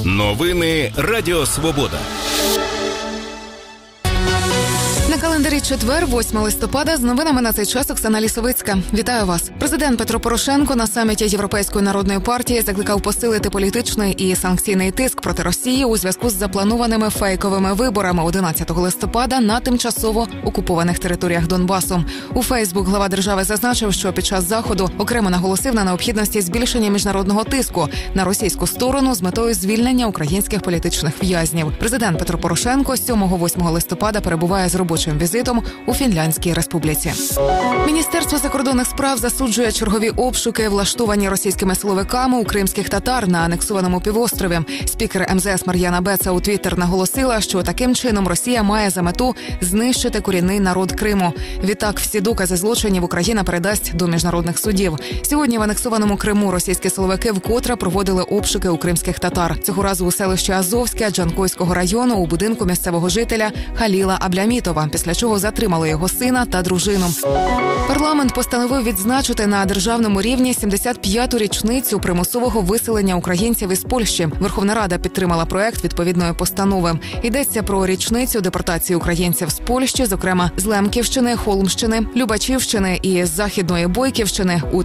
Новини Радіо Свобода. На календарі четвер, 8 листопада, з новинами на цей час Оксана Лісовицька. Вітаю вас. Президент Петро Порошенко на саміті Європейської народної партії закликав посилити політичний і санкційний тиск проти Росії у зв'язку з запланованими фейковими виборами 11 листопада на тимчасово окупованих територіях Донбасу. У Фейсбук глава держави зазначив, що під час заходу окремо наголосив на необхідності збільшення міжнародного тиску на російську сторону з метою звільнення українських політичних в'язнів. Президент Петро Порошенко 7-8 листопада перебуває з робочим візитом у Фінляндській Республіці. Міністерство закордонних справ засуджує чергові обшуки, влаштовані російськими силовиками у кримських татар на анексованому півострові. Спікер МЗС Мар'яна Беца у Твіттер наголосила, що таким чином Росія має за мету знищити корінний народ Криму. Відтак, всі докази злочинів Україна передасть до міжнародних судів. Сьогодні в анексованому Криму російські силовики вкотре проводили обшуки у кримських татар. Цього разу у селищі Азовське Джанкойського району у будинку місцевого жителя Халіла Аблямітова, після чого затримали його сина та дружину. Парламент постановив відзначити на державному рівні 75-ту річницю примусового виселення українців із Польщі. Верховна Рада підтримала проект відповідної постанови. Йдеться про річницю депортації українців з Польщі, зокрема з Лемківщини, Холмщини, Любачівщини і Західної Бойківщини у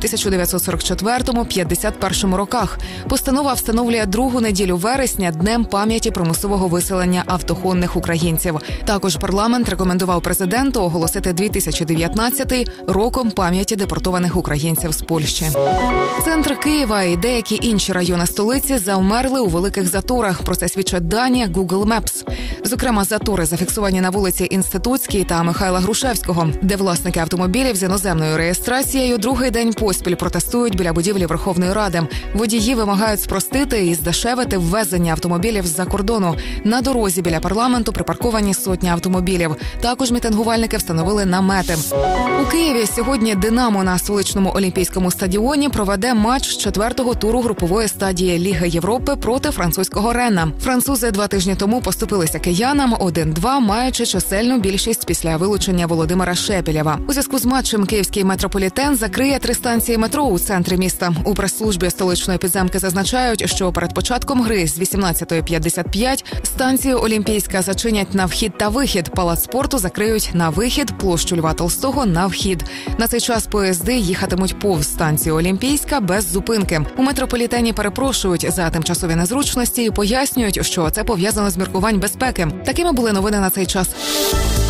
1944-51 роках. Постанова встановлює другу неділю вересня днем пам'яті примусового виселення автохонних українців. Також парламент рекомендував президенту оголосити 2019 роком пам'яті депортованих українців з Польщі. Центр Києва і деякі інші райони столиці завмерли у великих заторах. Про це свідчать дані Google Maps. Зокрема, затори зафіксовані на вулиці Інститутській та Михайла Грушевського, де власники автомобілів з іноземною реєстрацією другий день поспіль протестують біля будівлі Верховної Ради. Водії вимагають спростити і здешевити ввезення автомобілів з-за кордону. На дорозі біля парламенту припарковані сотні автомобілів. Також мітингувальники встановили намети. У Києві сьогодні «Динамо» на столичному Олімпійському стадіоні проведе матч 4-го туру групової стадії Ліги Європи проти французького Ренна. Французи 2 тижні тому поступилися киянам 1-2, маючи чисельну більшість після вилучення Володимира Шепелєва. У зв'язку з матчем київський метрополітен закриє 3 станції метро у центрі міста. У прес-службі столичної підземки зазначають, що перед початком гри з 18:55 станцію Олімпійська зачинять на вхід та вихід, палац спорту закриють на вихід, площу Льва Толстого на вхід. На цей час поїзди їхатимуть повз станцію Олімпійська без зупинки. У метрополітені перепрошують за тимчасові незручності і пояснюють, що це пов'язано з міркувань безпеки. Такими були новини на цей час.